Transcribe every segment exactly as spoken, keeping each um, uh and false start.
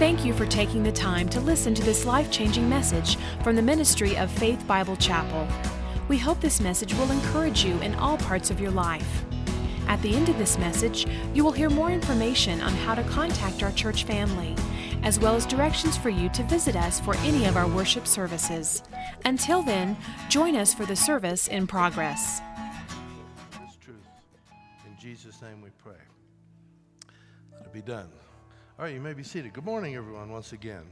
Thank you for taking the time to listen to this life-changing message from the ministry of Faith Bible Chapel. We hope this message will encourage you in all parts of your life. At the end of this message, you will hear more information on how to contact our church family, as well as directions for you to visit us for any of our worship services. Until then, join us for the service in progress. This truth. In Jesus' name we pray. Let it be done. All right, you may be seated. Good morning, everyone, once again.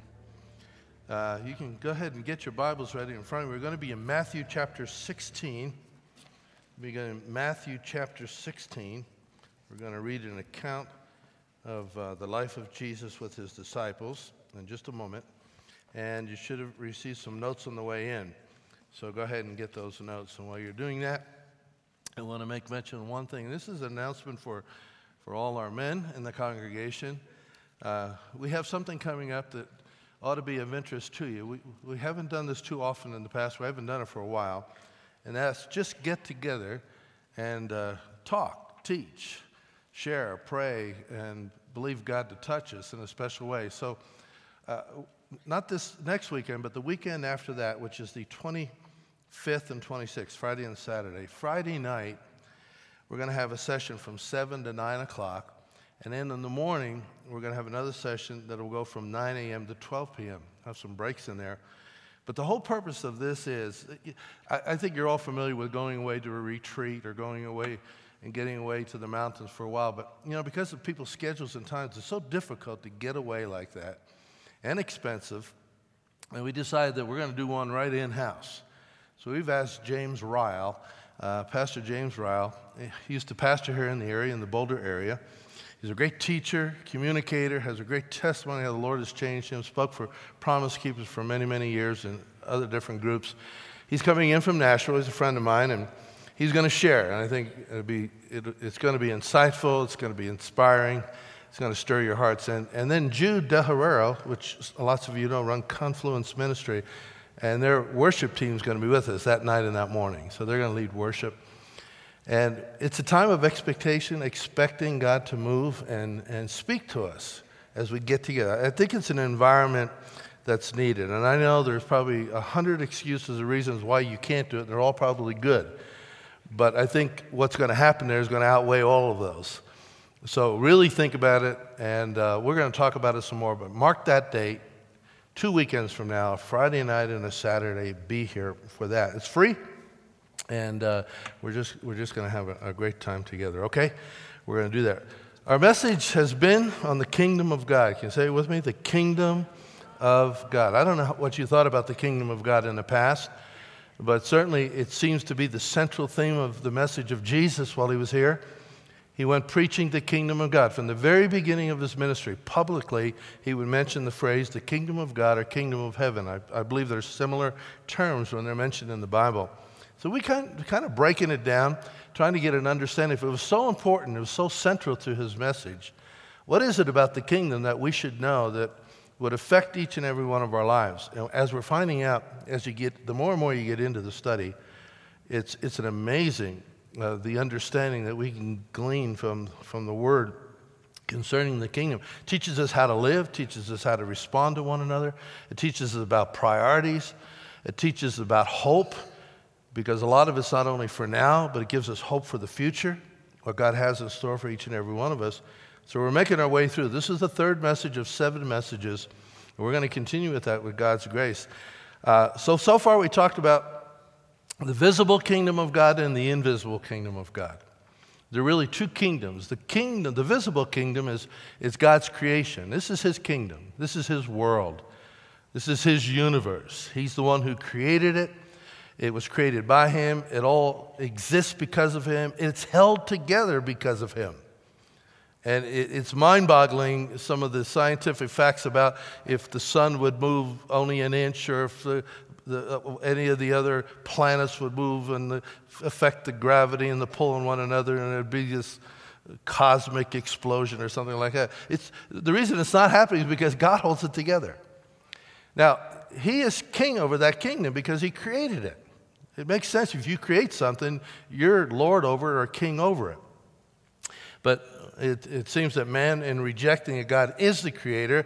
Uh, you can go ahead and get your Bibles ready in front of you. We're going to be in Matthew chapter sixteen. We're going to Matthew chapter sixteen. We're going to read an account of uh, the life of Jesus with his disciples in just a moment. And you should have received some notes on the way in. So go ahead and get those notes. And while you're doing that, I want to make mention of one thing. This is an announcement for, for all our men in the congregation. Uh, we have something coming up that ought to be of interest to you. We, we haven't done this too often in the past. We haven't done it for a while. And that's just get together and uh, talk, teach, share, pray, and believe God to touch us in a special way. So uh, not this next weekend, but the weekend after that, which is the twenty-fifth and twenty-sixth, Friday and Saturday. Friday night, we're going to have a session from seven to nine o'clock. And then in the morning, we're going to have another session that will go from nine a.m. to twelve p.m. Have some breaks in there. But the whole purpose of this is, I, I think you're all familiar with going away to a retreat or going away and getting away to the mountains for a while. But, you know, because of people's schedules and times, it's so difficult to get away like that and expensive. And we decided that we're going to do one right in-house. So we've asked James Ryle, uh, Pastor James Ryle. He used to pastor here in the area, in the Boulder area. He's a great teacher, communicator, has a great testimony how the Lord has changed him, spoke for Promise Keepers for many, many years in other different groups. He's coming in from Nashville. He's a friend of mine, and he's going to share. And I think it'll be, it, it's going to be insightful. It's going to be inspiring. It's going to stir your hearts. And, and then Jude De Herrero, which lots of you know, run Confluence Ministry, and their worship team is going to be with us that night and that morning. So they're going to lead worship. And it's a time of expectation, expecting God to move and, and speak to us as we get together. I think it's an environment that's needed. And I know there's probably a hundred excuses or reasons why you can't do it, and they're all probably good. But I think what's going to happen there is going to outweigh all of those. So really think about it, and uh, we're going to talk about it some more. But mark that date, two weekends from now, a Friday night and a Saturday. Be here for that. It's free. And uh, we're just we're just going to have a, a great time together, okay? We're going to do that. Our message has been on the kingdom of God. Can you say it with me? The kingdom of God. I don't know what you thought about the kingdom of God in the past, but certainly it seems to be the central theme of the message of Jesus while he was here. He went preaching the kingdom of God. From the very beginning of his ministry, publicly, he would mention the phrase, the kingdom of God or kingdom of heaven. I, I believe there's similar terms when they're mentioned in the Bible. So we kind of, kind of breaking it down, trying to get an understanding. If it was so important, it was so central to his message, what is it about the kingdom that we should know that would affect each and every one of our lives? You know, as we're finding out, as you get, the more and more you get into the study, it's it's an amazing, uh, the understanding that we can glean from, from the Word concerning the kingdom. It teaches us how to live, teaches us how to respond to one another. It teaches us about priorities. It teaches us about hope. Because a lot of it's not only for now, but it gives us hope for the future, what God has in store for each and every one of us. So we're making our way through. This is the third message of seven messages, and we're going to continue with that with God's grace. Uh, so, so far we talked about the visible kingdom of God and the invisible kingdom of God. There are really two kingdoms. The kingdom, the visible kingdom is, is God's creation. This is his kingdom. This is his world. This is his universe. He's the one who created it. It was created by him. It all exists because of him. It's held together because of him. And it, it's mind-boggling, some of the scientific facts about if the sun would move only an inch or if the, the, uh, any of the other planets would move and the, affect the gravity and the pull on one another, and it would be this cosmic explosion or something like that. It's, the reason it's not happening is because God holds it together. Now, he is king over that kingdom because he created it. It makes sense. If you create something, you're lord over it or king over it. But it, it seems that man, in rejecting that God is the creator,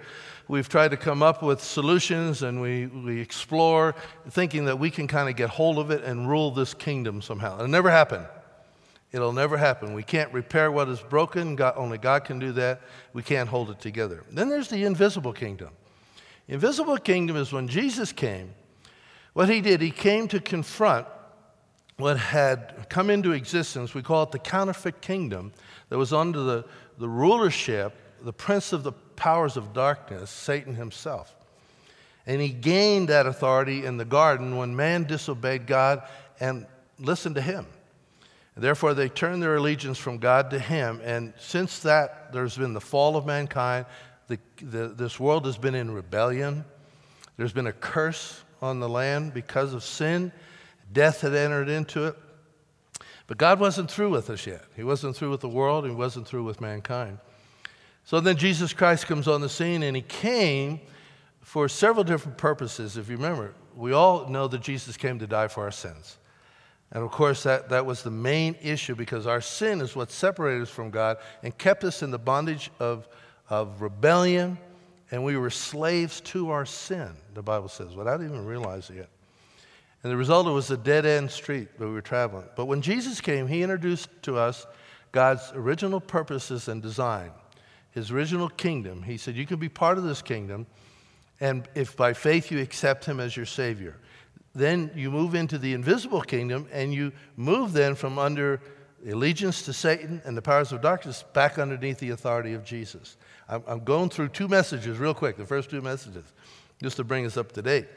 we've tried to come up with solutions, and we, we explore, thinking that we can kind of get hold of it and rule this kingdom somehow. It'll never happen. It'll never happen. We can't repair what is broken. God, only God can do that. We can't hold it together. Then there's the invisible kingdom. Invisible kingdom is when Jesus came. What he did, he came to confront what had come into existence. We call it the counterfeit kingdom that was under the, the rulership, the prince of the powers of darkness, Satan himself. And he gained that authority in the garden when man disobeyed God and listened to him. Therefore, they turned their allegiance from God to him. And since that, there's been the fall of mankind. The, the, this world has been in rebellion. There's been a curse on the land because of sin. Death had entered into it. But God wasn't through with us yet. He wasn't through with the world. He wasn't through with mankind. So then Jesus Christ comes on the scene, and he came for several different purposes. If you remember, we all know that Jesus came to die for our sins. And of course, that, that was the main issue, because our sin is what separated us from God and kept us in the bondage of, of rebellion, and we were slaves to our sin, the Bible says, without even realizing it. And the result was a dead-end street that we were traveling. But when Jesus came, he introduced to us God's original purposes and design, his original kingdom. He said, you can be part of this kingdom, and if by faith you accept him as your Savior. Then you move into the invisible kingdom, and you move then from under allegiance to Satan and the powers of darkness back underneath the authority of Jesus. I'm, I'm going through two messages real quick, the first two messages, just to bring us up to date.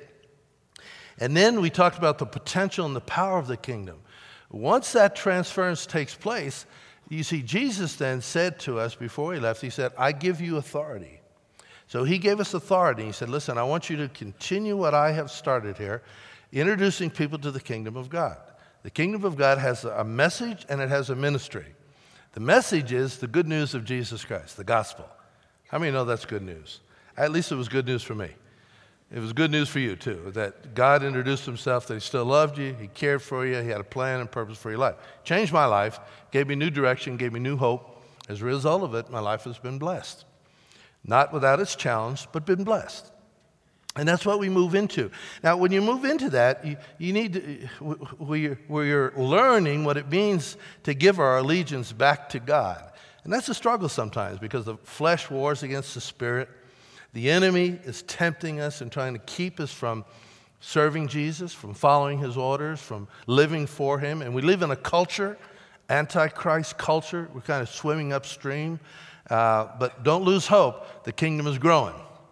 And then we talked about the potential and the power of the kingdom. Once that transference takes place, you see, Jesus then said to us before he left, he said, I give you authority. So he gave us authority. He said, listen, I want you to continue what I have started here, introducing people to the kingdom of God. The kingdom of God has a message and it has a ministry. The message is the good news of Jesus Christ, the gospel. How many know that's good news? At least it was good news for me. It was good news for you too, that God introduced himself, that he still loved you, he cared for you, he had a plan and purpose for your life. Changed my life, gave me new direction, gave me new hope. As a result of it, my life has been blessed. Not without its challenge, but been blessed. And that's what we move into. Now, when you move into that, you, you need to, we're, we're learning what it means to give our allegiance back to God. And that's a struggle sometimes, because the flesh wars against the spirit. The enemy is tempting us and trying to keep us from serving Jesus, from following his orders, from living for him. And we live in a culture, antichrist culture. We're kind of swimming upstream. Uh, but don't lose hope. The kingdom is growing.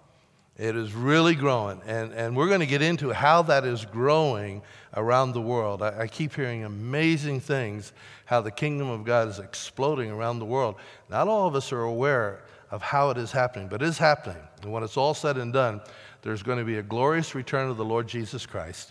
It is really growing, and, and we're going to get into how that is growing around the world. I, I keep hearing amazing things, how the kingdom of God is exploding around the world. Not all of us are aware of how it is happening, but it is happening. And when it's all said and done, there's going to be a glorious return of the Lord Jesus Christ.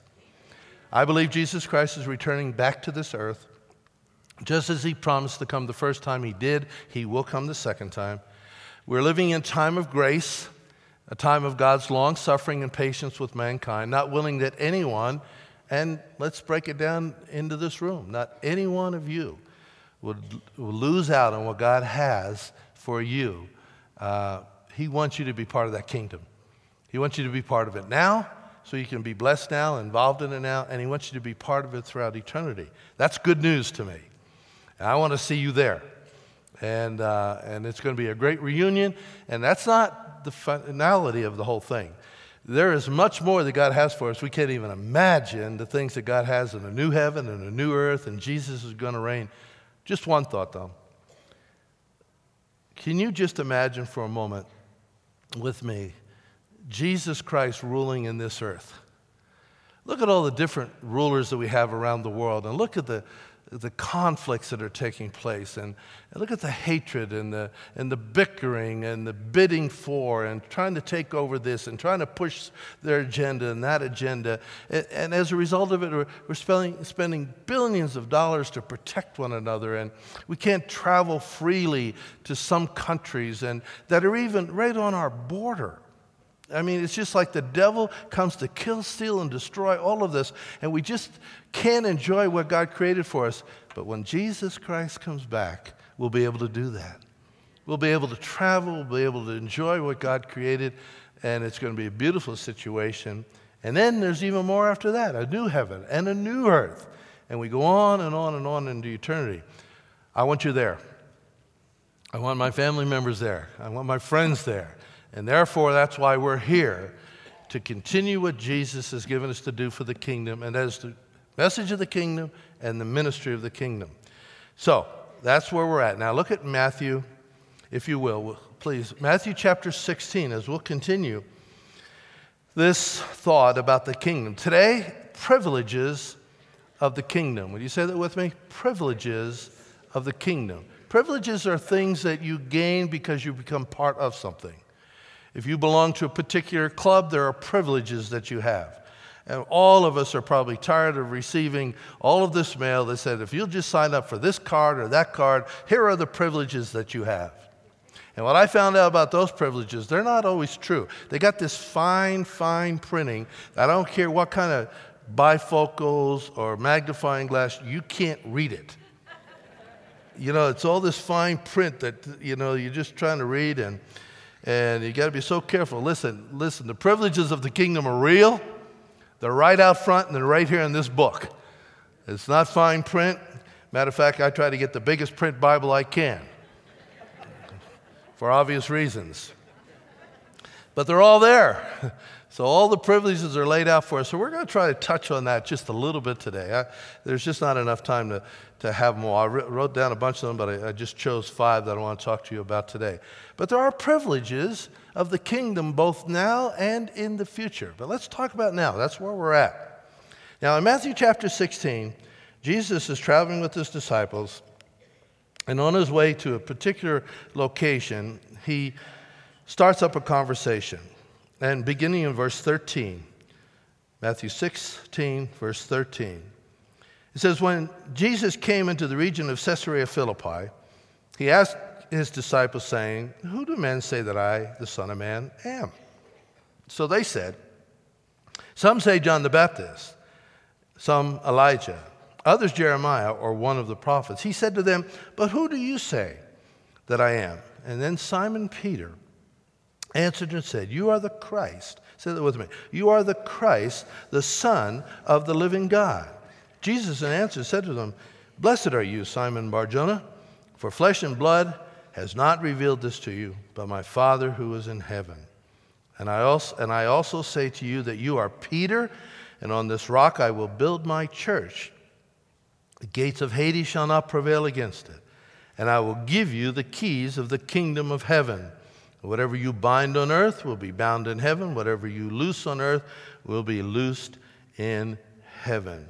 I believe Jesus Christ is returning back to this earth. Just as he promised to come the first time, he did. He will come the second time. We're living in time of grace, a time of God's long-suffering and patience with mankind, not willing that anyone, and let's break it down into this room, not any one of you would, would lose out on what God has for you. Uh, he wants you to be part of that kingdom. He wants you to be part of it now, so you can be blessed now, involved in it now, and he wants you to be part of it throughout eternity. That's good news to me. And I want to see you there. And, uh, and it's going to be a great reunion, and that's not the finality of the whole thing. There is much more that God has for us. We can't even imagine the things that God has in a new heaven and a new earth, and Jesus is going to reign. Just one thought, though. Can you just imagine for a moment with me Jesus Christ ruling in this earth? Look at all the different rulers that we have around the world, and look at the the conflicts that are taking place, and, and look at the hatred and the and the bickering and the bidding for and trying to take over this and trying to push their agenda and that agenda. And, and as a result of it, we're, we're spending, spending billions of dollars to protect one another, and we can't travel freely to some countries and that are even right on our border. I mean, it's just like the devil comes to kill, steal, and destroy all of this, and we just can't enjoy what God created for us. But when Jesus Christ comes back, we'll be able to do that. We'll be able to travel, we'll be able to enjoy what God created, and it's going to be a beautiful situation. And then there's even more after that, a new heaven and a new earth. And we go on and on and on into eternity. I want you there. I want my family members there. I want my friends there. And therefore, that's why we're here, to continue what Jesus has given us to do for the kingdom, and that is the message of the kingdom and the ministry of the kingdom. So, that's where we're at. Now, look at Matthew, if you will, please. Matthew chapter sixteen, as we'll continue this thought about the kingdom. Today, privileges of the kingdom. Will you say that with me? Privileges of the kingdom. Privileges are things that you gain because you become part of something. If you belong to a particular club, there are privileges that you have. And all of us are probably tired of receiving all of this mail that said, if you'll just sign up for this card or that card, here are the privileges that you have. And what I found out about those privileges, they're not always true. They got this fine, fine printing. I don't care what kind of bifocals or magnifying glass, you can't read it. You know, it's all this fine print that, you know, you're just trying to read, and and you got to be so careful. Listen, listen, the privileges of the kingdom are real. They're right out front, and they're right here in this book. It's not fine print. Matter of fact, I try to get the biggest print Bible I can for obvious reasons. But they're all there. So all the privileges are laid out for us. So we're going to try to touch on that just a little bit today. I, there's just not enough time to, to have them all. I wrote down a bunch of them, but I, I just chose five that I want to talk to you about today. But there are privileges of the kingdom both now and in the future. But let's talk about now. That's where we're at. Now, in Matthew chapter sixteen, Jesus is traveling with his disciples, and on his way to a particular location, he starts up a conversation. And beginning in verse thirteen, Matthew sixteen, verse thirteen, it says, when Jesus came into the region of Caesarea Philippi, he asked his disciples, saying, who do men say that I, the Son of Man, am? So they said, some say John the Baptist, some Elijah, others Jeremiah or one of the prophets. He said to them, but who do you say that I am? And then Simon Peter answered and said, you are the Christ. Say that with me. You are the Christ, the Son of the living God. Jesus in answer said to them, blessed are you, Simon Bar-Jonah, for flesh and blood has not revealed this to you, but my Father who is in heaven. And I also, and I also say to you that you are Peter, and on this rock I will build my church. The gates of Hades shall not prevail against it. And I will give you the keys of the kingdom of heaven. Whatever you bind on earth will be bound in heaven. Whatever you loose on earth will be loosed in heaven.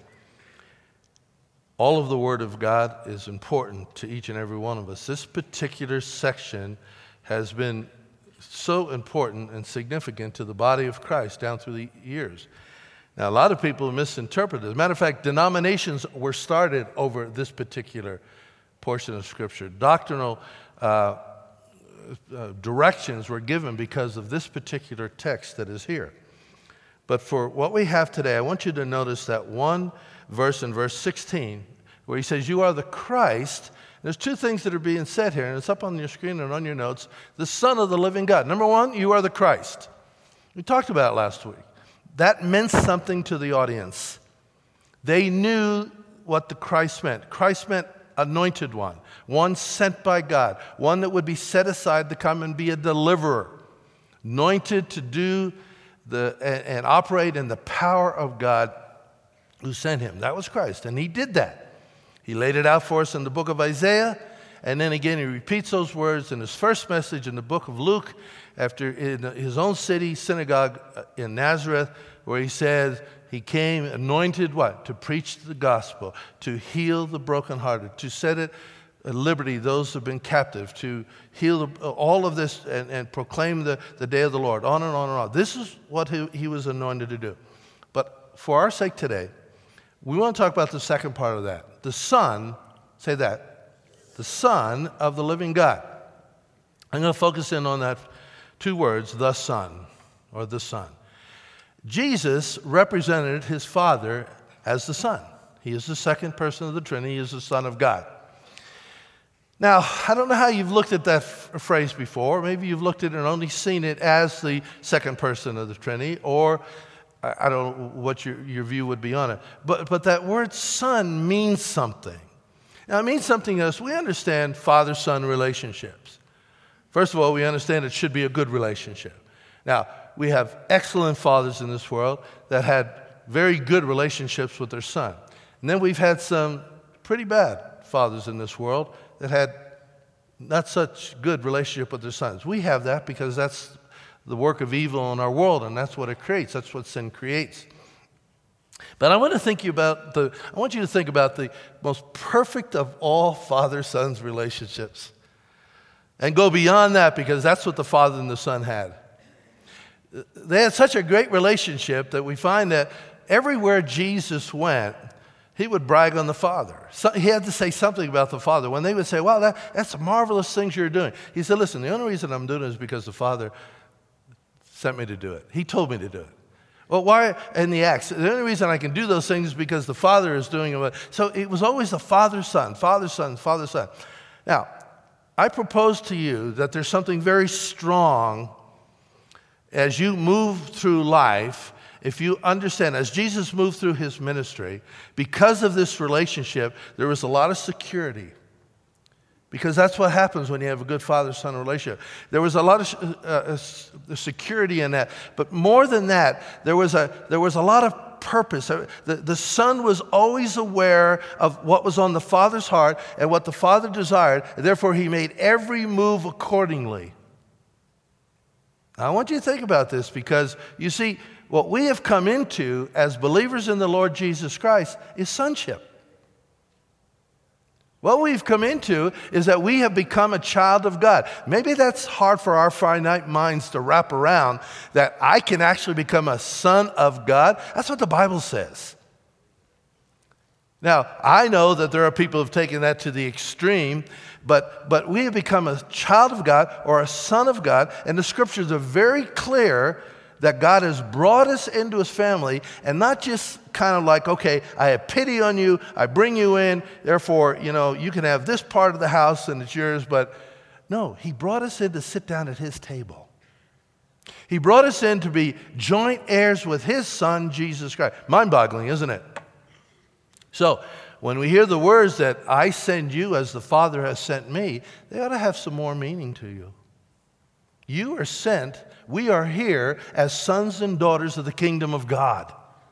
All of the Word of God is important to each and every one of us. This particular section has been so important and significant to the body of Christ down through the years. Now, a lot of people misinterpret it. As a matter of fact, denominations were started over this particular portion of Scripture. Doctrinal uh, uh, directions were given because of this particular text that is here. But for what we have today, I want you to notice that one verse in verse sixteen, where he says, you are the Christ. There's two things that are being said here, and it's up on your screen and on your notes. The Son of the living God. Number one, you are the Christ. We talked about it last week. That meant something to the audience. They knew what the Christ meant. Christ meant anointed one, one sent by God, one that would be set aside to come and be a deliverer, anointed to do the and, and operate in the power of God who sent him. That was Christ, and he did that. He laid it out for us in the book of Isaiah, and then again he repeats those words in his first message in the book of Luke, after in his own city, synagogue in Nazareth, where he says he came anointed what? To preach the gospel, to heal the brokenhearted, to set at liberty those who have been captive, to heal the, all of this and, and proclaim the, the day of the Lord, on and on and on. This is what he, he was anointed to do. But for our sake today, we want to talk about the second part of that. The Son, say that, the Son of the living God. I'm going to focus in on that two words, the Son, or the Son. Jesus represented his Father as the Son. He is the second person of the Trinity. He is the Son of God. Now, I don't know how you've looked at that f- phrase before. Maybe you've looked at it and only seen it as the second person of the Trinity, or I, I don't know what your, your view would be on it. But, but that word son means something. Now, it means something to us. We understand father-son relationships. First of all, we understand it should be a good relationship. Now, we have excellent fathers in this world that had very good relationships with their son. And then we've had some pretty bad fathers in this world that had not such good relationship with their sons. We have that because that's the work of evil in our world, and that's what it creates. That's what sin creates. But I want to think you about the. I want you to think about the most perfect of all father-son relationships, and go beyond that because that's what the father and the son had. They had such a great relationship that we find that everywhere Jesus went, he would brag on the Father. So he had to say something about the Father. When they would say, wow, that, that's marvelous things you're doing. He said, listen, the only reason I'm doing it is because the Father sent me to do it. He told me to do it. Well, why in the Acts? The only reason I can do those things is because the Father is doing it. So it was always the Father-Son, Father-Son, Father-Son. Now, I propose to you that there's something very strong as you move through life. If you understand, as Jesus moved through his ministry, because of this relationship, there was a lot of security. Because that's what happens when you have a good father-son relationship. There was a lot of uh, uh, security in that. But more than that, there was a, there was a lot of purpose. The, the son was always aware of what was on the father's heart and what the father desired. And therefore, he made every move accordingly. Now, I want you to think about this because, you see, what we have come into as believers in the Lord Jesus Christ is sonship. What we've come into is that we have become a child of God. Maybe that's hard for our finite minds to wrap around, that I can actually become a son of God. That's what the Bible says. Now, I know that there are people who have taken that to the extreme, but, but we have become a child of God or a son of God, and the scriptures are very clear that God has brought us into his family, and not just kind of like, okay, I have pity on you, I bring you in, therefore, you know, you can have this part of the house and it's yours, but no, he brought us in to sit down at his table. He brought us in to be joint heirs with his son, Jesus Christ. Mind-boggling, isn't it? So, when we hear the words that I send you as the Father has sent me, they ought to have some more meaning to you. You are sent. We are here as sons and daughters of the kingdom of God.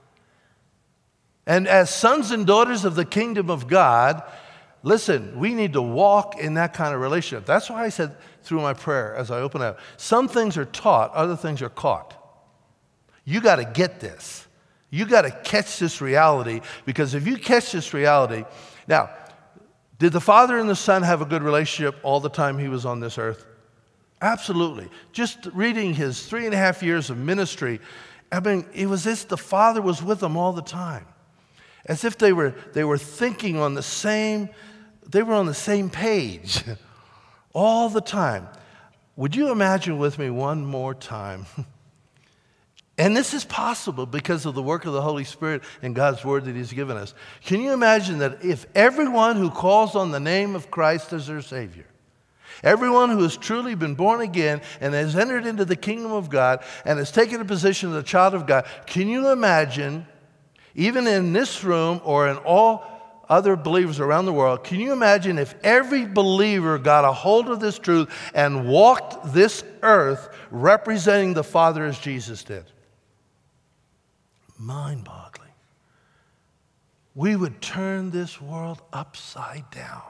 And as sons and daughters of the kingdom of God, listen, we need to walk in that kind of relationship. That's why I said through my prayer as I open up, some things are taught, other things are caught. You got to get this. You got to catch this reality, because if you catch this reality, now, did the Father and the Son have a good relationship all the time he was on this earth? Absolutely. Just reading his three and a half years of ministry, I mean, it was as if the Father was with them all the time. As if they were, they were thinking on the same, they were on the same page all the time. Would you imagine with me one more time? And this is possible because of the work of the Holy Spirit and God's word that he's given us. Can you imagine that if everyone who calls on the name of Christ as their Savior, everyone who has truly been born again and has entered into the kingdom of God and has taken a position of the child of God, can you imagine, even in this room or in all other believers around the world, can you imagine if every believer got a hold of this truth and walked this earth representing the Father as Jesus did? Mind-boggling. We would turn this world upside down.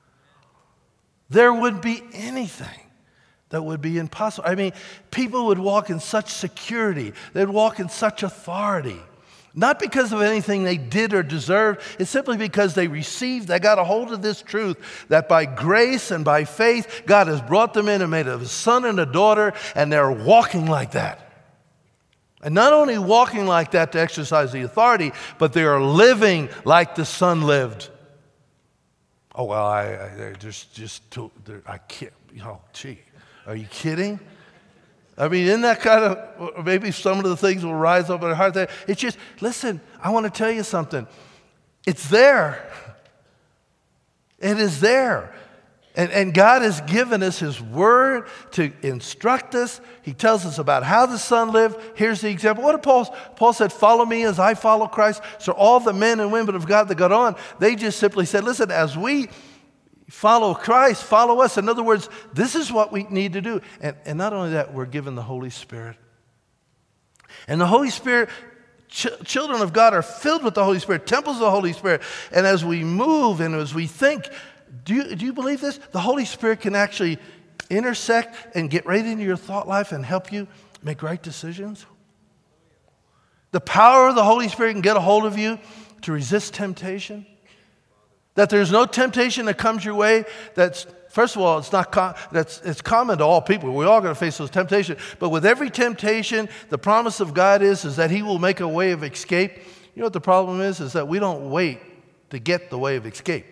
There would be anything that would be impossible. I mean, people would walk in such security. They'd walk in such authority. Not because of anything they did or deserved. It's simply because they received, they got a hold of this truth that by grace and by faith, God has brought them in and made a son and a daughter, and they're walking like that. And not only walking like that to exercise the authority, but they are living like the Son lived. Oh, well, I, I they're just, just too, they're, I can't, oh, gee, are you kidding? I mean, isn't that kind of, maybe some of the things will rise up in our heart there. It's just, listen, I want to tell you something. It's there. It is there. And, and God has given us His Word to instruct us. He tells us about how the Son lived. Here's the example. What did Paul, Paul said, follow me as I follow Christ. So all the men and women of God that got on, they just simply said, listen, as we follow Christ, follow us. In other words, this is what we need to do. And, and not only that, we're given the Holy Spirit. And the Holy Spirit, ch- children of God are filled with the Holy Spirit, temples of the Holy Spirit. And as we move and as we think, do you, do you believe this? The Holy Spirit can actually intersect and get right into your thought life and help you make right decisions. The power of the Holy Spirit can get a hold of you to resist temptation. That there's no temptation that comes your way that's, first of all, it's not com- that's it's common to all people. We're all going to face those temptations. But with every temptation, the promise of God is, is that He will make a way of escape. You know what the problem is? Is that we don't wait to get the way of escape.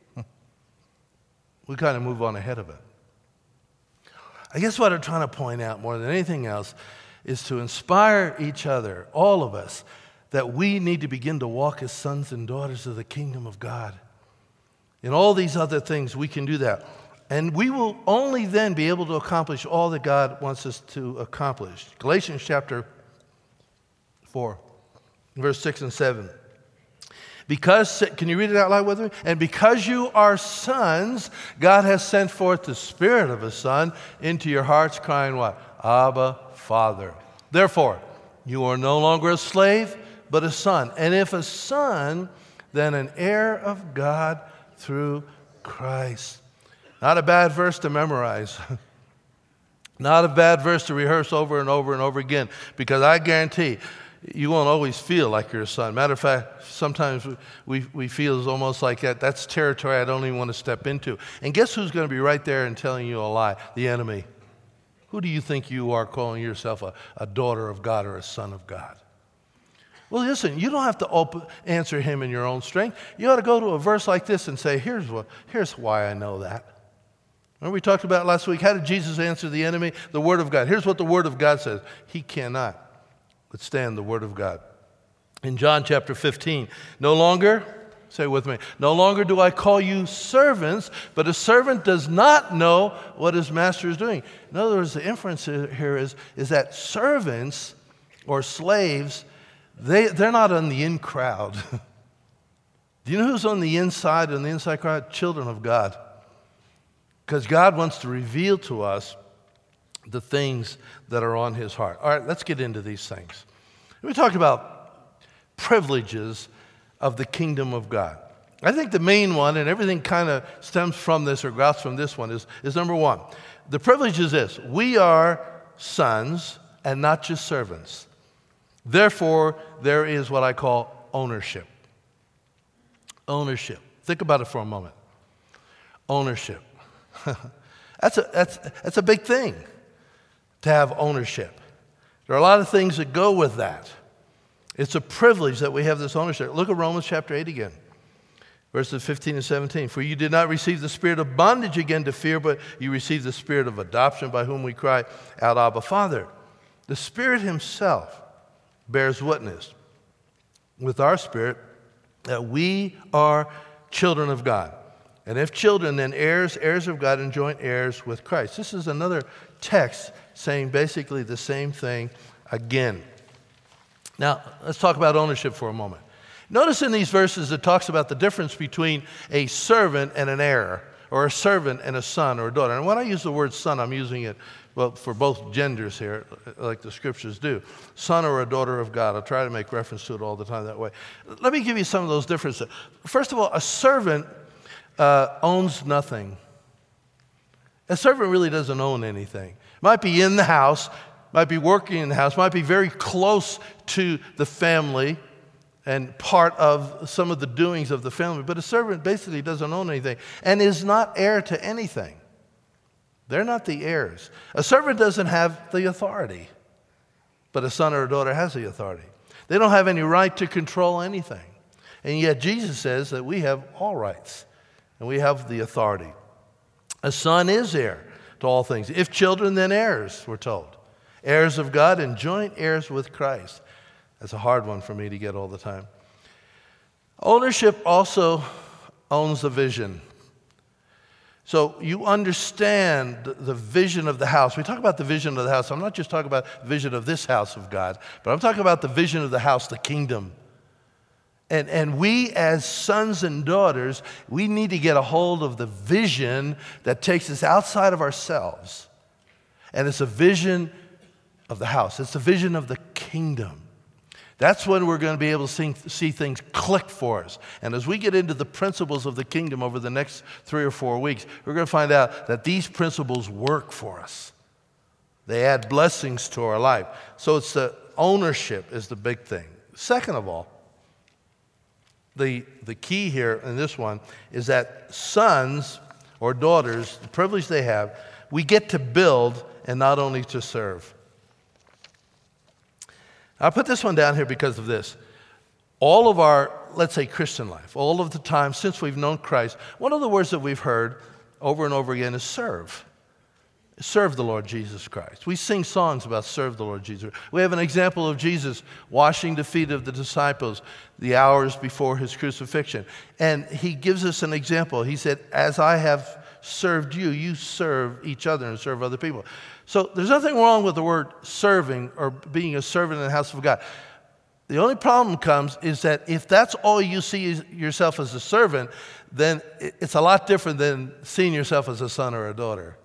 We kind of move on ahead of it. I guess what I'm trying to point out more than anything else is to inspire each other, all of us, that we need to begin to walk as sons and daughters of the kingdom of God. In all these other things, we can do that. And we will only then be able to accomplish all that God wants us to accomplish. Galatians chapter four, verse six and seven. Because, can you read it out loud with me? And because you are sons, God has sent forth the Spirit of His Son into your hearts, crying what? Abba, Father. Therefore, you are no longer a slave, but a son. And if a son, then an heir of God through Christ. Not a bad verse to memorize. Not a bad verse to rehearse over and over and over again. Because I guarantee you won't always feel like you're a son. Matter of fact, sometimes we, we feel it's almost like that. That's territory I don't even want to step into. And guess who's going to be right there and telling you a lie? The enemy. Who do you think you are calling yourself a, a daughter of God or a son of God? Well, listen, you don't have to open, answer him in your own strength. You ought to go to a verse like this and say, here's, what, here's why I know that. Remember we talked about last week, how did Jesus answer the enemy? The Word of God. Here's what the Word of God says. He cannot withstand the Word of God. In John chapter fifteen, no longer, say it with me, no longer do I call you servants, but a servant does not know what his master is doing. In other words, the inference here is, is that servants or slaves, they, they're not on the in crowd. Do you know who's on the inside, on the inside crowd? Children of God. Because God wants to reveal to us the things that are on His heart. All right, let's get into these things. We talked about privileges of the kingdom of God. I think the main one, and everything kind of stems from this or grasps from this one, is, is number one. The privilege is this. We are sons and not just servants. Therefore, there is what I call ownership. Ownership. Think about it for a moment. Ownership. that's, a, that's, that's a big thing, to have ownership. There are a lot of things that go with that. It's a privilege that we have this ownership. Look at Romans chapter eight again, verses fifteen and seventeen. For you did not receive the spirit of bondage again to fear, but you received the spirit of adoption, by whom we cry out, Abba, Father. The Spirit Himself bears witness with our spirit that we are children of God. And if children, then heirs, heirs of God, and joint heirs with Christ. This is another text saying basically the same thing again. Now, let's talk about ownership for a moment. Notice in these verses it talks about the difference between a servant and an heir, or a servant and a son or a daughter. And when I use the word son, I'm using it, well, for both genders here, like the scriptures do. Son or a daughter of God. I'll try to make reference to it all the time that way. Let me give you some of those differences. First of all, a servant Uh, owns nothing. A servant really doesn't own anything. Might be in the house, might be working in the house, might be very close to the family and part of some of the doings of the family, but a servant basically doesn't own anything and is not heir to anything. They're not the heirs. A servant doesn't have the authority, but a son or a daughter has the authority. They don't have any right to control anything. And yet Jesus says that we have all rights. And we have the authority. A son is heir to all things. If children, then heirs, we're told. Heirs of God and joint heirs with Christ. That's a hard one for me to get all the time. Ownership also owns the vision. So you understand the vision of the house. We talk about the vision of the house. I'm not just talking about the vision of this house of God, but I'm talking about the vision of the house, the kingdom. And, and we as sons and daughters, we need to get a hold of the vision that takes us outside of ourselves. And it's a vision of the house. It's a vision of the kingdom. That's when we're going to be able to see, see things click for us. And as we get into the principles of the kingdom over the next three or four weeks, we're going to find out that these principles work for us. They add blessings to our life. So it's the ownership is the big thing. Second of all, the, the key here in this one is that sons or daughters, the privilege they have, we get to build and not only to serve. I put this one down here because of this. All of our, let's say, Christian life, all of the time since we've known Christ, one of the words that we've heard over and over again is serve. Serve the Lord Jesus Christ. We sing songs about serve the Lord Jesus. We have an example of Jesus washing the feet of the disciples the hours before his crucifixion. And he gives us an example. He said, as I have served you, you serve each other and serve other people. So there's nothing wrong with the word serving or being a servant in the house of God. The only problem comes is that if that's all you see yourself as a servant, then it's a lot different than seeing yourself as a son or a daughter.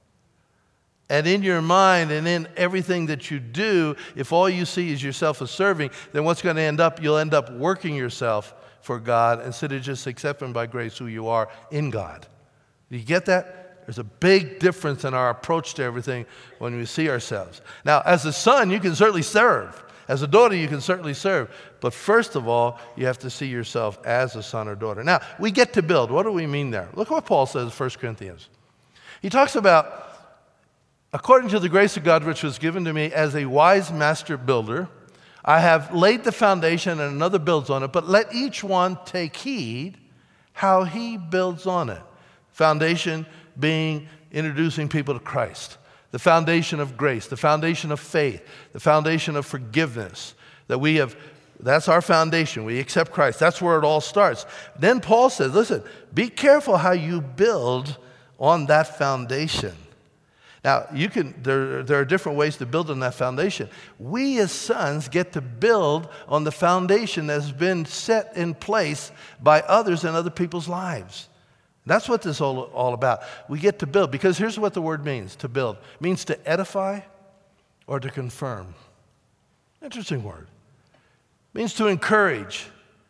And in your mind and in everything that you do, if all you see is yourself as serving, then what's going to end up, you'll end up working yourself for God instead of just accepting by grace who you are in God. Do you get that? There's a big difference in our approach to everything when we see ourselves. Now, as a son, you can certainly serve. As a daughter, you can certainly serve. But first of all, you have to see yourself as a son or daughter. Now, we get to build. What do we mean there? Look what Paul says in First Corinthians. He talks about, according to the grace of God which was given to me as a wise master builder, I have laid the foundation and another builds on it, but let each one take heed how he builds on it. Foundation being introducing people to Christ, the foundation of grace, the foundation of faith, the foundation of forgiveness, that we have, that's our foundation. We accept Christ. That's where it all starts. Then Paul says, listen, be careful how you build on that foundation. Now, you can. There, there are different ways to build on that foundation. We as sons get to build on the foundation that has been set in place by others in other people's lives. That's what this is all, all about. We get to build, because here's what the word means, to build. It means to edify or to confirm. Interesting word. It means to encourage.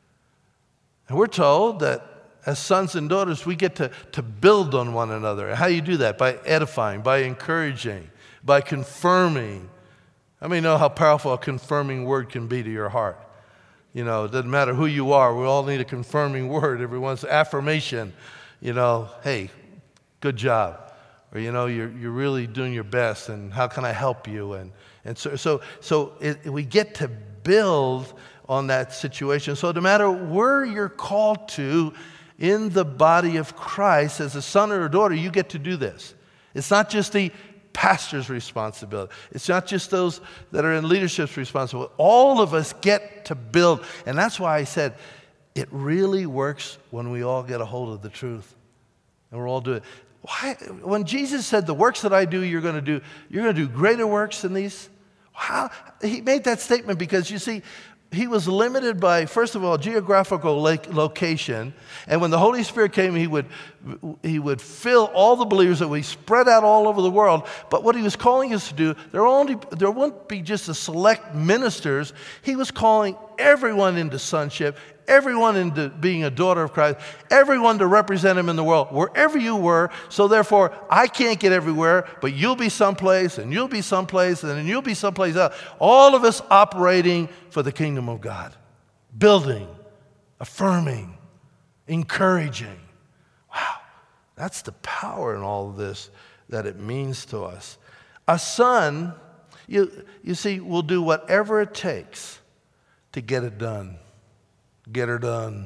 And we're told that as sons and daughters, we get to, to build on one another. How do you do that? By edifying, by encouraging, by confirming. How many know how powerful a confirming word can be to your heart? You know, it doesn't matter who you are. We all need a confirming word. Everyone's affirmation. You know, hey, good job. Or, you know, you're, you're really doing your best, and how can I help you? And, and so, so, so it, we get to build on that situation. So no matter where you're called to in the body of Christ, as a son or a daughter, you get to do this. It's not just the pastor's responsibility. It's not just those that are in leadership's responsibility. All of us get to build. And that's why I said it really works when we all get a hold of the truth. And we're all doing it. Why? When Jesus said, the works that I do, you're going to do, you're going to do greater works than these. How? He made that statement because, you see, he was limited by, first of all, geographical location. And when the Holy Spirit came, he would, he would fill all the believers that we spread out all over the world. But what he was calling us to do, there, only, there wouldn't be just a select ministers. He was calling everyone into sonship, everyone into being a daughter of Christ, everyone to represent him in the world, wherever you were. So therefore, I can't get everywhere, but you'll be someplace, and you'll be someplace, and then you'll be someplace else. All of us operating for the kingdom of God, building, affirming, encouraging. Wow, that's the power in all of this that it means to us. A son, you, you see, will do whatever it takes to get it done. Get her done.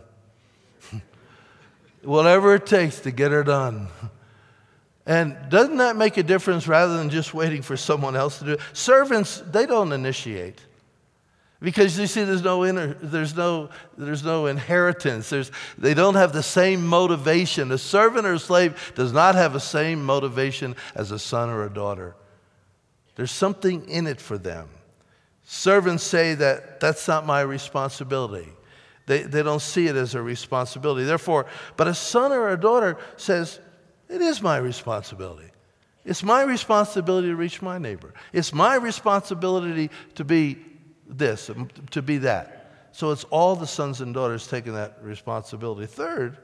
Whatever it takes to get her done. And doesn't that make a difference rather than just waiting for someone else to do it? Servants, they don't initiate. Because you see, there's no inner, there's no, there's no inheritance. There's, they don't have the same motivation. A servant or a slave does not have the same motivation as a son or a daughter. There's something in it for them. Servants say that that's not my responsibility. They, they don't see it as a responsibility. Therefore, but a son or a daughter says, it is my responsibility. It's my responsibility to reach my neighbor. It's my responsibility to be this, to be that. So it's all the sons and daughters taking that responsibility. Third,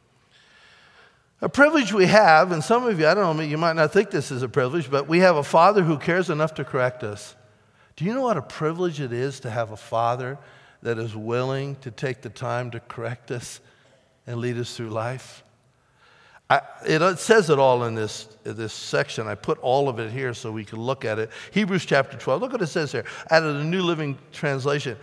a privilege we have, and some of you, I don't know, you might not think this is a privilege, but we have a father who cares enough to correct us. Do you know what a privilege it is to have a father that is willing to take the time to correct us and lead us through life? I, it, it says it all in this, in this section. I put all of it here so we can look at it. Hebrews chapter twelve. Look what it says here. Out of the New Living Translation.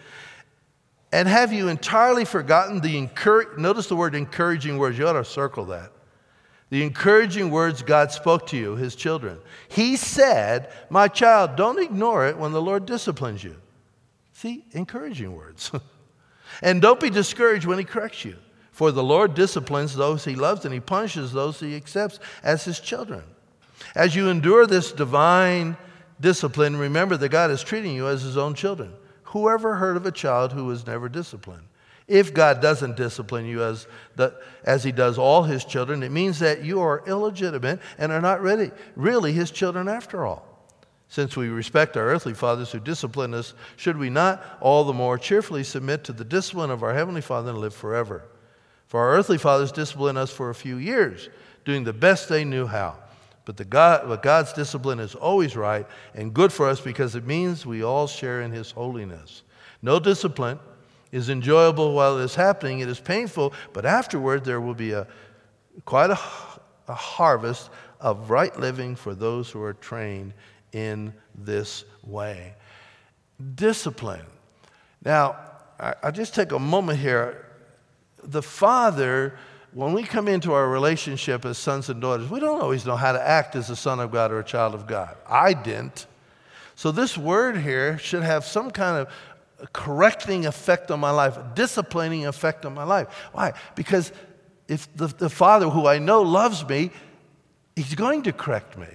And have you entirely forgotten the encourage? Notice the word encouraging words. You ought to circle that. The encouraging words God spoke to you, his children. He said, my child, don't ignore it when the Lord disciplines you. See, encouraging words. And don't be discouraged when he corrects you. For the Lord disciplines those he loves, and he punishes those he accepts as his children. As you endure this divine discipline, remember that God is treating you as his own children. Whoever heard of a child who was never disciplined? If God doesn't discipline you as, the, as he does all his children, it means that you are illegitimate and are not ready, really his children after all. Since we respect our earthly fathers who discipline us, should we not all the more cheerfully submit to the discipline of our heavenly Father and live forever? For our earthly fathers disciplined us for a few years, doing the best they knew how. But, the God, but God's discipline is always right and good for us because it means we all share in his holiness. No discipline is enjoyable while it is happening. It is painful, but afterward there will be a quite a, a harvest of right living for those who are trained in this way. Discipline. Now, I, I just take a moment here. The Father, when we come into our relationship as sons and daughters, we don't always know how to act as a son of God or a child of God. I didn't. So this word here should have some kind of correcting effect on my life, a disciplining effect on my life. Why? Because if the, the Father, who I know loves me, he's going to correct me.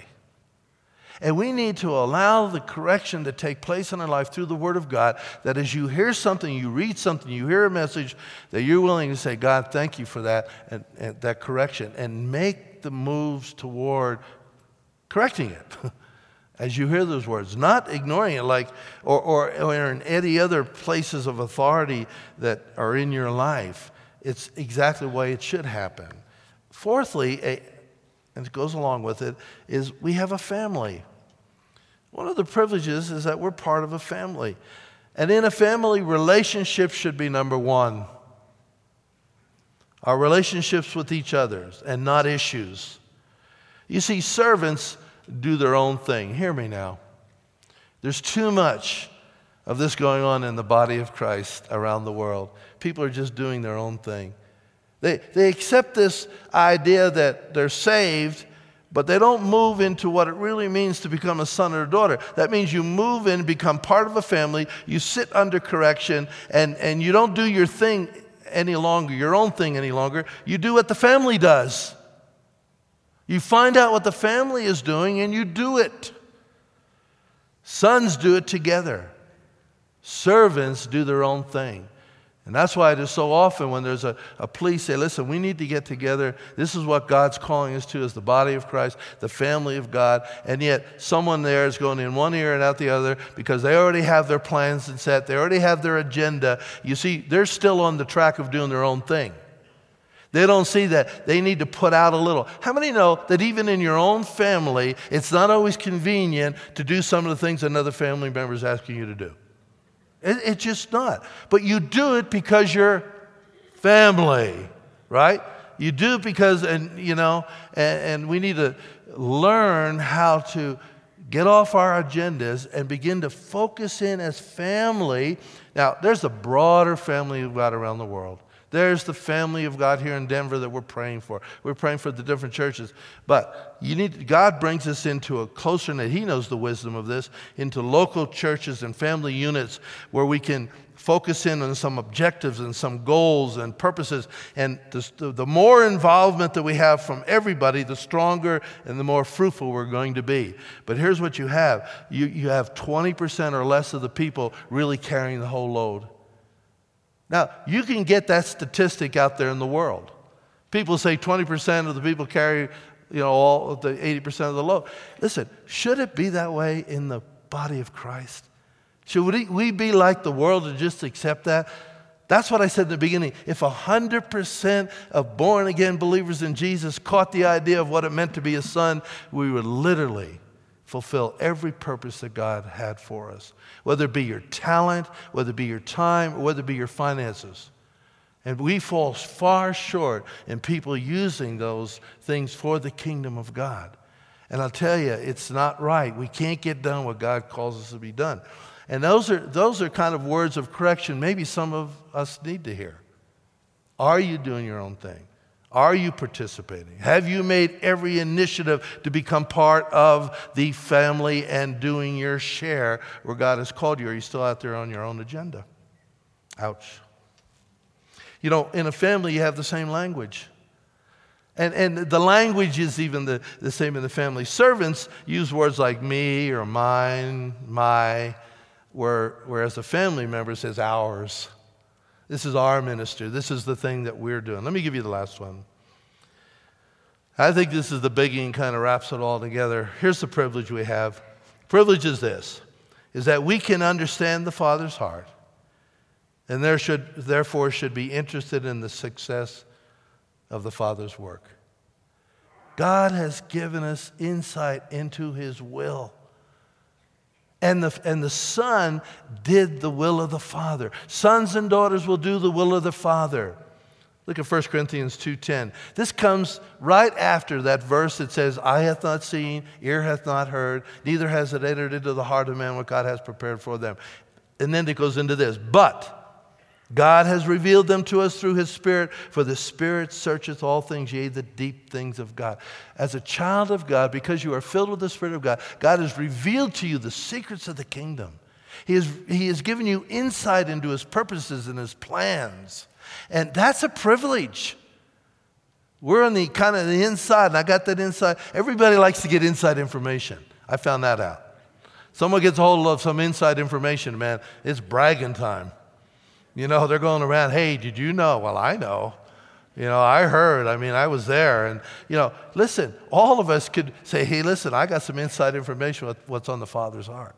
And we need to allow the correction to take place in our life through the Word of God, that as you hear something, you read something, you hear a message, that you're willing to say, God, thank you for that, and, and that correction, and make the moves toward correcting it as you hear those words, not ignoring it like, or, or, or in any other places of authority that are in your life. It's exactly the way it should happen. Fourthly, a and it goes along with it, is we have a family. One of the privileges is that we're part of a family. And in a family, relationships should be number one. Our relationships with each other and not issues. You see, servants do their own thing. Hear me now. There's too much of this going on in the body of Christ around the world. People are just doing their own thing. They, they accept this idea that they're saved, but they don't move into what it really means to become a son or a daughter. That means you move in, become part of a family, you sit under correction, and, and you don't do your thing any longer, your own thing any longer. You do what the family does. You find out what the family is doing, and you do it. Sons do it together. Servants do their own thing. And that's why it is so often when there's a, a plea, say, listen, we need to get together. This is what God's calling us to as the body of Christ, the family of God. And yet someone there is going in one ear and out the other because they already have their plans and set. They already have their agenda. You see, they're still on the track of doing their own thing. They don't see that they need to put out a little. How many know that even in your own family, it's not always convenient to do some of the things another family member is asking you to do? It, it's just not. But you do it because you're family, right? You do it because, and you know, and, and we need to learn how to get off our agendas and begin to focus in as family. Now, there's a broader family we've got around the world. There's the family of God here in Denver that we're praying for. We're praying for the different churches. But you need God brings us into a closer knit. He knows the wisdom of this, into local churches and family units where we can focus in on some objectives and some goals and purposes. And the, the more involvement that we have from everybody, the stronger and the more fruitful we're going to be. But here's what you have. You, you have twenty percent or less of the people really carrying the whole load. Now, you can get that statistic out there in the world. People say twenty percent of the people carry, you know, all of the eighty percent of the load. Listen, should it be that way in the body of Christ? Should we, we be like the world and just accept that? That's what I said in the beginning. If one hundred percent of born-again believers in Jesus caught the idea of what it meant to be a son, we would literally fulfill every purpose that God had for us. Whether it be your talent, whether it be your time, or whether it be your finances. And we fall far short in people using those things for the kingdom of God. And I'll tell you, it's not right. We can't get done what God calls us to be done. And those are, those are kind of words of correction maybe some of us need to hear. Are you doing your own thing? Are you participating? Have you made every initiative to become part of the family and doing your share where God has called you? Or are you still out there on your own agenda? Ouch. You know, in a family, you have the same language. And, and the language is even the, the same in the family. Servants use words like me or mine, my, where, whereas a family member says ours. This is our ministry. This is the thing that we're doing. Let me give you the last one. I think this is the biggie and kind of wraps it all together. Here's the privilege we have. Privilege is this, is that we can understand the Father's heart and there should, therefore should be interested in the success of the Father's work. God has given us insight into His will. And the, and the Son did the will of the Father. Sons and daughters will do the will of the Father. Look at First Corinthians two ten. This comes right after that verse that says, eye hath not seen, ear hath not heard, neither has it entered into the heart of man what God has prepared for them. And then it goes into this. But God has revealed them to us through His Spirit, for the Spirit searcheth all things, yea, the deep things of God. As a child of God, because you are filled with the Spirit of God, God has revealed to you the secrets of the kingdom. He has, he has given you insight into His purposes and His plans. And that's a privilege. We're on the kind of the inside, and I got that inside. Everybody likes to get inside information. I found that out. Someone gets a hold of some inside information, man, it's bragging time. You know, they're going around, hey, did you know? Well, I know. You know, I heard. I mean, I was there. And, you know, listen, all of us could say, hey, listen, I got some inside information with what's on the Father's heart.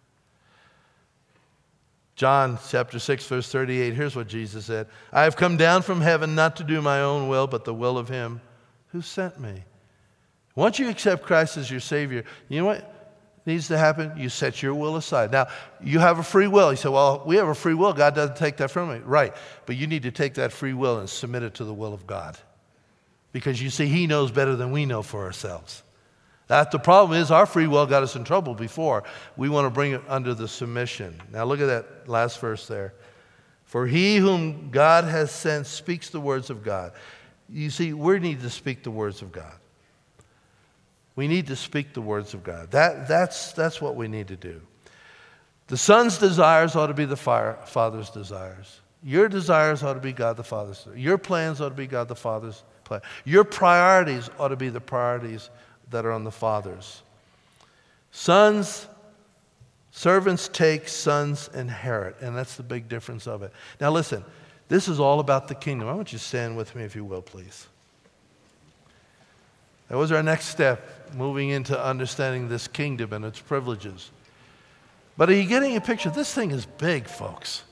John chapter six, verse thirty-eight, here's what Jesus said. I have come down from heaven not to do my own will, but the will of Him who sent me. Once you accept Christ as your Savior, you know what needs to happen? You set your will aside. Now, you have a free will. You say, well, we have a free will. God doesn't take that from me. Right. But you need to take that free will and submit it to the will of God. Because you see, He knows better than we know for ourselves. That the problem is our free will got us in trouble before. We want to bring it under the submission. Now look at that last verse there. For he whom God has sent speaks the words of God. You see, we need to speak the words of God. We need to speak the words of God. That, that's, that's what we need to do. The Son's desires ought to be the Father's desires. Your desires ought to be God the Father's. Your plans ought to be God the Father's plan. Your priorities ought to be the priorities that are on the Father's. Sons, servants take, sons inherit. And that's the big difference of it. Now listen, this is all about the kingdom. I want you to stand with me if you will, please. That was our next step, moving into understanding this kingdom and its privileges. But are you getting a picture? This thing is big, folks.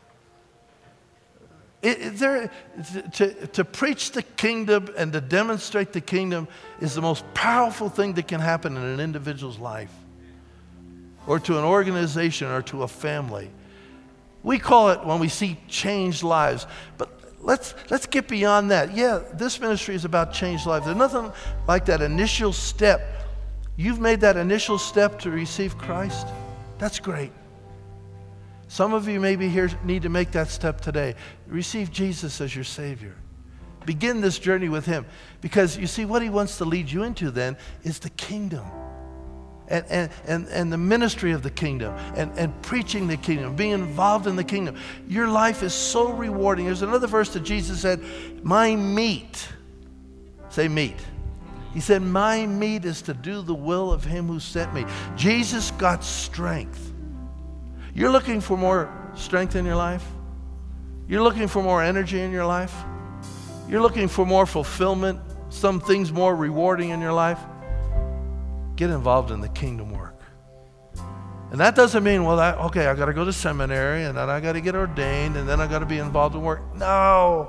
It, it, there, to, to preach the kingdom and to demonstrate the kingdom is the most powerful thing that can happen in an individual's life, or to an organization, or to a family. We call it when we see changed lives, but Let's, let's get beyond that. Yeah, this ministry is about changed lives. There's nothing like that initial step. You've made that initial step to receive Christ. That's great. Some of you maybe here need to make that step today. Receive Jesus as your Savior. Begin this journey with Him. Because you see, what He wants to lead you into then is the kingdom. And, and, and, and the ministry of the kingdom. And, and preaching the kingdom. Being involved in the kingdom. Your life is so rewarding. There's another verse that Jesus said, my meat. Say meat. He said, my meat is to do the will of Him who sent me. Jesus got strength. You're looking for more strength in your life? You're looking for more energy in your life? You're looking for more fulfillment, some things more rewarding in your life? Get involved in the kingdom work. And that doesn't mean, well, I, okay, I got to go to seminary, and then I got to get ordained, and then I got to be involved in work. No.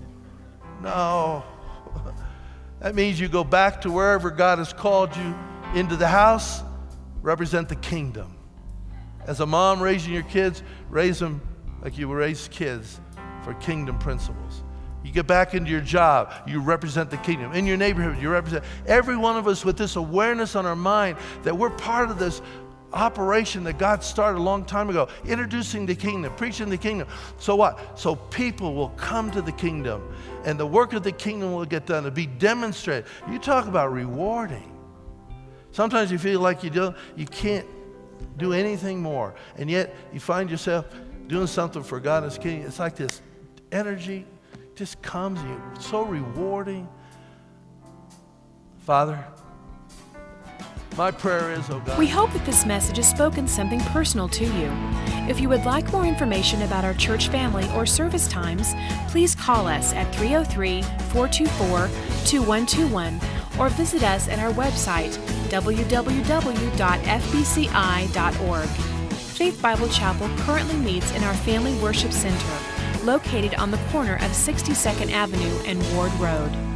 No. That means you go back to wherever God has called you into the house, represent the kingdom. As a mom raising your kids, raise them like you raise kids for kingdom principles. You get back into your job, you represent the kingdom. In your neighborhood, you represent. Every one of us with this awareness on our mind that we're part of this operation that God started a long time ago, introducing the kingdom, preaching the kingdom. So what? So people will come to the kingdom, and the work of the kingdom will get done. It'll be demonstrated. You talk about rewarding. Sometimes you feel like you don't, you can't do anything more, and yet you find yourself doing something for God and His kingdom. It's like this energy just comes to you. It's so rewarding. Father, my prayer is, oh God. We hope that this message has spoken something personal to you. If you would like more information about our church family or service times, please call us at three oh three, four two four, two one two one or visit us at our website, w w w dot f b c i dot org. Faith Bible Chapel currently meets in our Family Worship Center, located on the corner of sixty-second Avenue and Ward Road.